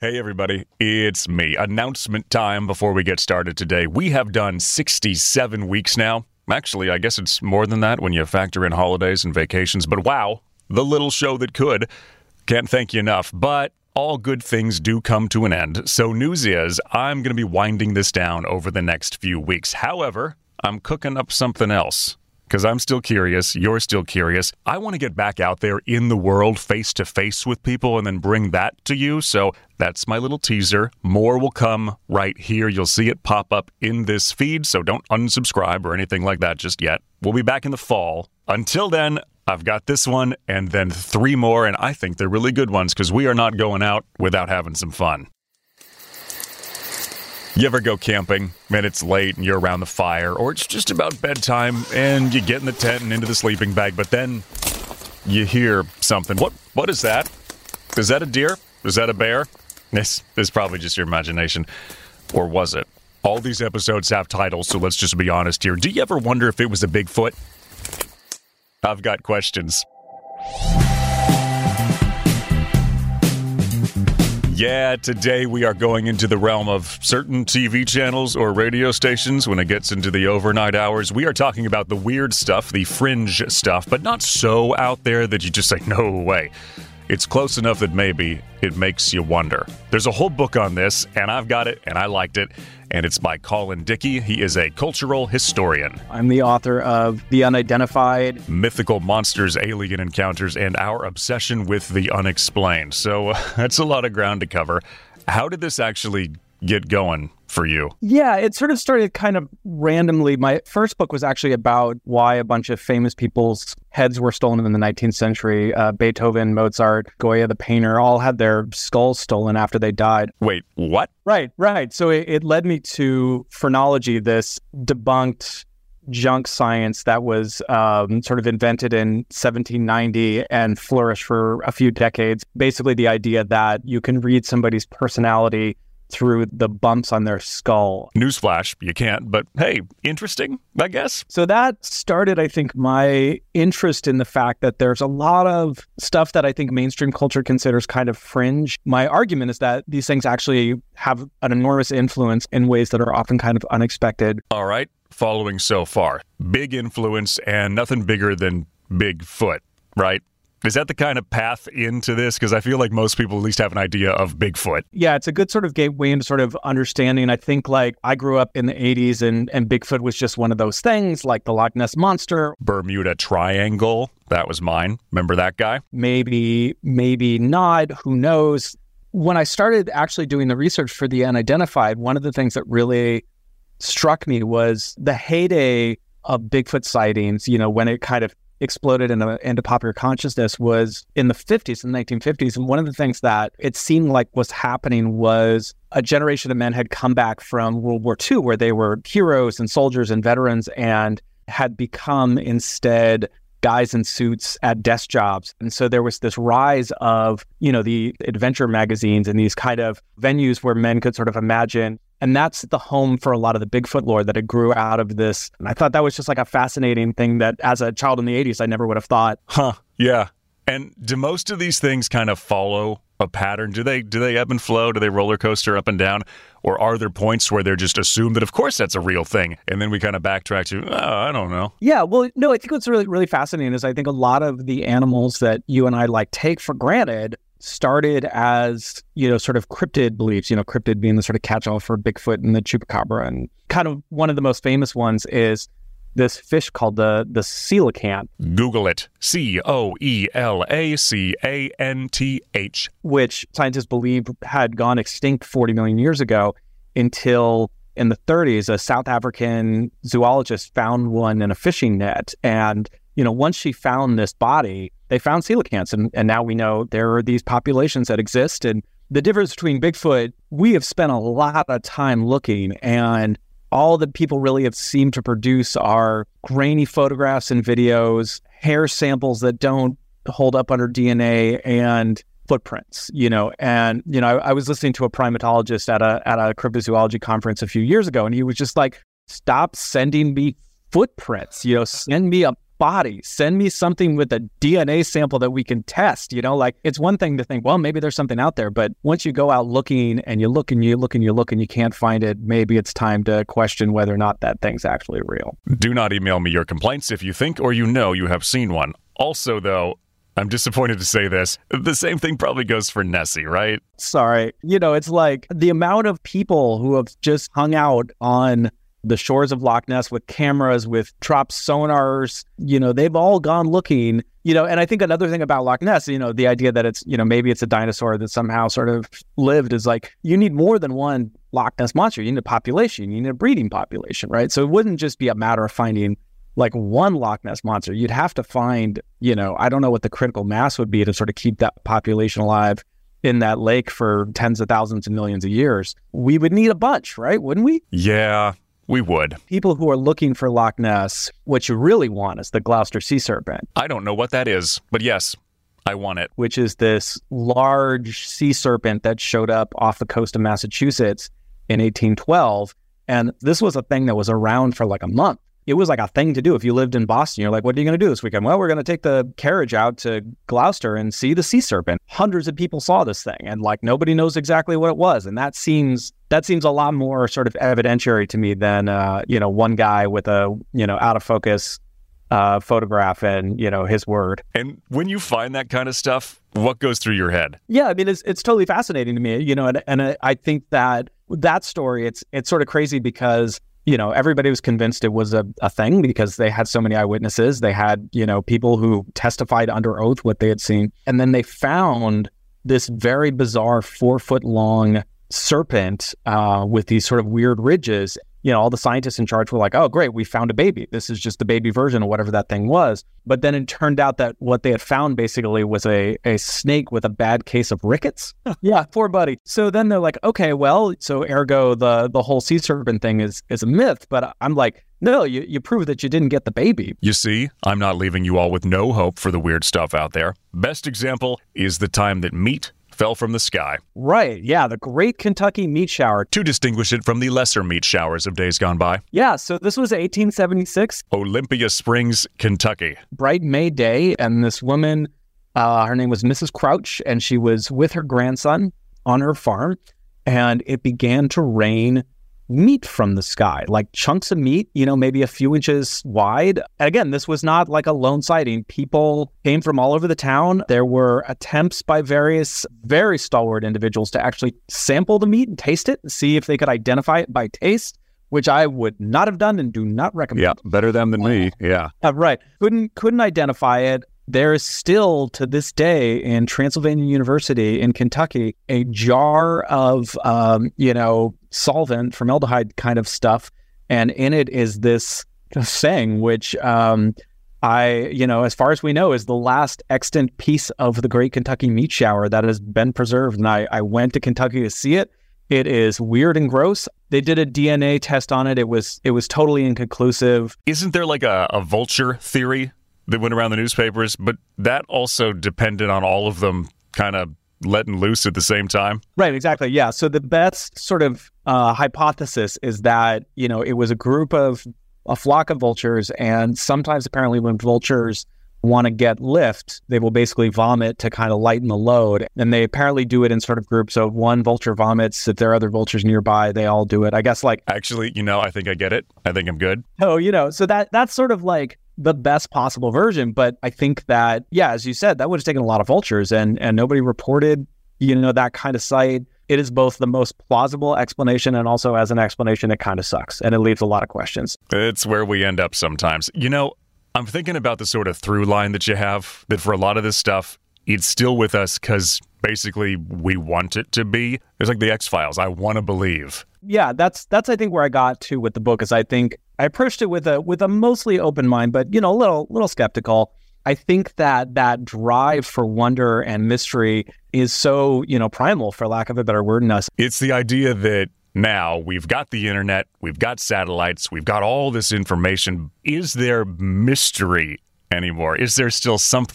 Hey everybody, it's me. Announcement time before we get started today. We have done 67 weeks now. Actually, I guess it's more than that when you factor in holidays and vacations. But wow, the little show that could. Can't thank you enough. But all good things do come to an end. So news is, I'm going to be winding this down over the next few weeks. However, I'm cooking up something else. Because I'm still curious, you're still curious. I want to get back out there in the world face to face with people and then bring that to you. So that's my little teaser. More will come right here. You'll see it pop up in this feed, so don't unsubscribe or anything like that just yet. We'll be back in the fall. Until then, I've got this one and then 3 more, and I think they're really good ones because we are not going out without having some fun. You ever go camping and it's late and you're around the fire, or it's just about bedtime and you get in the tent and into the sleeping bag, but then you hear something. What is that? Is that a deer? Is that a bear? This is probably just your imagination. Or was it? All these episodes have titles, so let's just be honest here. Do you ever wonder if it was a Bigfoot? I've got questions. Yeah, today we are going into the realm of certain TV channels or radio stations when it gets into the overnight hours. We are talking about the weird stuff, the fringe stuff, but not so out there that you just say, no way. It's close enough that maybe it makes you wonder. There's a whole book on this, and I've got it, and I liked it, and it's by Colin Dickey. He is a cultural historian. I'm the author of The Unidentified, Mythical Monsters, Alien Encounters, and Our Obsession with the Unexplained. So that's a lot of ground to cover. How did this actually get going for you? Yeah, it sort of started kind of randomly. My first book was actually about why a bunch of famous people's heads were stolen in the 19th century. Beethoven, Mozart, Goya the painter all had their skulls stolen after they died. Wait, what? Right. So it led me to phrenology, this debunked junk science that was sort of invented in 1790 and flourished for a few decades. Basically the idea that you can read somebody's personality through the bumps on their skull. Newsflash, you can't, but hey, interesting, I guess. So that started, I think, my interest in the fact that there's a lot of stuff that I think mainstream culture considers kind of fringe. My argument is that these things actually have an enormous influence in ways that are often kind of unexpected. All right, following so far. Big influence and nothing bigger than Bigfoot, right? Is that the kind of path into this? Because I feel like most people at least have an idea of Bigfoot. Yeah, it's a good sort of gateway into sort of understanding. I think like I grew up in the 80s and Bigfoot was just one of those things like the Loch Ness Monster. Bermuda Triangle, that was mine. Remember that guy? Maybe not. Who knows? When I started actually doing the research for The Unidentified, one of the things that really struck me was the heyday of Bigfoot sightings, when it kind of exploded into popular consciousness was in the 50s, in the 1950s. And one of the things that it seemed like was happening was a generation of men had come back from World War II, where they were heroes and soldiers and veterans, and had become instead guys in suits at desk jobs. And so there was this rise of, the adventure magazines and these kind of venues where men could sort of imagine. And that's the home for a lot of the Bigfoot lore that it grew out of this. And I thought that was just like a fascinating thing that as a child in the 80s, I never would have thought. Huh. Yeah. And do most of these things kind of follow a pattern? Do they ebb and flow? Do they roller coaster up and down? Or are there points where they're just assumed that, of course, that's a real thing? And then we kind of backtrack to, I don't know. Yeah, well, no, I think what's really, really fascinating is I think a lot of the animals that you and I take for granted started as, sort of cryptid beliefs, cryptid being the sort of catch-all for Bigfoot and the chupacabra. And kind of one of the most famous ones is this fish called the coelacanth. Google it. Coelacanth. Which scientists believe had gone extinct 40 million years ago until in the 30s, a South African zoologist found one in a fishing net. And, once she found this body, they found coelacanths. And now we know there are these populations that exist. And the difference between Bigfoot, we have spent a lot of time looking, and all that people really have seemed to produce are grainy photographs and videos, hair samples that don't hold up under DNA, and footprints, I was listening to a primatologist at a cryptozoology conference a few years ago, and he was just like, stop sending me footprints, send me a body. Send me something with a DNA sample that we can test. Like it's one thing to think, well, maybe there's something out there. But once you go out looking and you look and you look and you look and you can't find it, maybe it's time to question whether or not that thing's actually real. Do not email me your complaints if you think or you know you have seen one. Also, though, I'm disappointed to say this. The same thing probably goes for Nessie, right? Sorry. It's like the amount of people who have just hung out on the shores of Loch Ness with cameras, with drop sonars, they've all gone looking, and I think another thing about Loch Ness, the idea that it's, maybe it's a dinosaur that somehow sort of lived is like, you need more than one Loch Ness monster. You need a population, you need a breeding population, right? So it wouldn't just be a matter of finding like one Loch Ness monster. You'd have to find, I don't know what the critical mass would be to sort of keep that population alive in that lake for tens of thousands and millions of years. We would need a bunch, right? Wouldn't we? Yeah. We would. People who are looking for Loch Ness, what you really want is the Gloucester sea serpent. I don't know what that is, but yes, I want it. Which is this large sea serpent that showed up off the coast of Massachusetts in 1812. And this was a thing that was around for like a month. It was like a thing to do. If you lived in Boston, you're like, what are you going to do this weekend? Well, we're going to take the carriage out to Gloucester and see the sea serpent. Hundreds of people saw this thing and like nobody knows exactly what it was. And that seems a lot more sort of evidentiary to me than, one guy with a, out of focus photograph and, his word. And when you find that kind of stuff, what goes through your head? Yeah, I mean, it's totally fascinating to me, and I think that story, it's sort of crazy because everybody was convinced it was a thing because they had so many eyewitnesses. They had, people who testified under oath what they had seen. And then they found this very bizarre 4-foot long serpent with these sort of weird ridges. All the scientists in charge were like, oh, great, we found a baby. This is just the baby version of whatever that thing was. But then it turned out that what they had found basically was a snake with a bad case of rickets. Yeah, poor buddy. So then they're like, okay, well, so ergo the whole sea serpent thing is a myth. But I'm like, no, you prove that you didn't get the baby. You see, I'm not leaving you all with no hope for the weird stuff out there. Best example is the time that meat fell from the sky. Right, yeah, the Great Kentucky Meat Shower. To distinguish it from the lesser meat showers of days gone by. Yeah, so this was 1876. Olympia Springs, Kentucky. Bright May day, and this woman, her name was Mrs. Crouch, and she was with her grandson on her farm, and it began to rain meat from the sky, like chunks of meat, maybe a few inches wide. Again, this was not like a lone sighting. People came from all over the town. There were attempts by various very stalwart individuals to actually sample the meat and taste it and see if they could identify it by taste, which I would not have done and do not recommend. Yeah, better them than me. Yeah. Right. Couldn't identify it. There is still, to this day, in Transylvania University in Kentucky, a jar of, solvent, formaldehyde kind of stuff. And in it is this thing, which as far as we know, is the last extant piece of the Great Kentucky Meat Shower that has been preserved. And I went to Kentucky to see it. It is weird and gross. They did a DNA test on it. It was totally inconclusive. Isn't there like a vulture theory that went around the newspapers, but that also depended on all of them kind of letting loose at the same time? Right, exactly. Yeah. So the best sort of hypothesis is that, it was a flock of vultures, and sometimes apparently when vultures want to get lift, they will basically vomit to kind of lighten the load. And they apparently do it in sort of groups. So one vulture vomits, if there are other vultures nearby, they all do it. I guess like... Actually, I think I get it. I think I'm good. Oh, so that's sort of like the best possible version. But I think that, yeah, as you said, that would have taken a lot of vultures and nobody reported, that kind of sight. It is both the most plausible explanation and also as an explanation, it kind of sucks. And it leaves a lot of questions. It's where we end up sometimes. I'm thinking about the sort of through line that you have, that for a lot of this stuff, it's still with us because basically we want it to be. It's like the X-Files. I want to believe. Yeah, that's I think where I got to with the book, is I think I approached it with a mostly open mind, but a little skeptical. I think that drive for wonder and mystery is so, primal, for lack of a better word, in us. It's the idea that now we've got the internet, we've got satellites, we've got all this information. Is there mystery anymore? Is there still something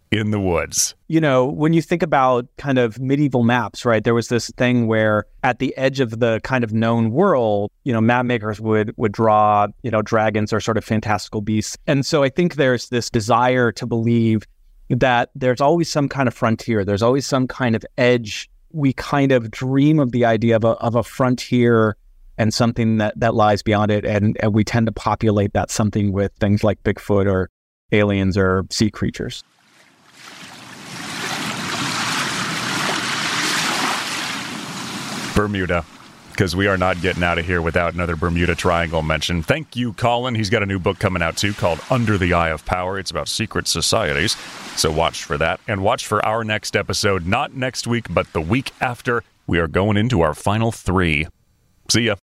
in the woods. You know, when you think about kind of medieval maps, right, there was this thing where at the edge of the kind of known world, you know, map makers would draw, you know, dragons or sort of fantastical beasts. And so I think there's this desire to believe that there's always some kind of frontier. There's always some kind of edge. We kind of dream of the idea of a frontier and something that lies beyond it. And we tend to populate that something with things like Bigfoot or aliens or sea creatures. Bermuda, because we are not getting out of here without another Bermuda Triangle mention. Thank you, Colin. He's got a new book coming out, too, called Under the Eye of Power. It's about secret societies, so watch for that. And watch for our next episode, not next week, but the week after. We are going into our final 3. See ya.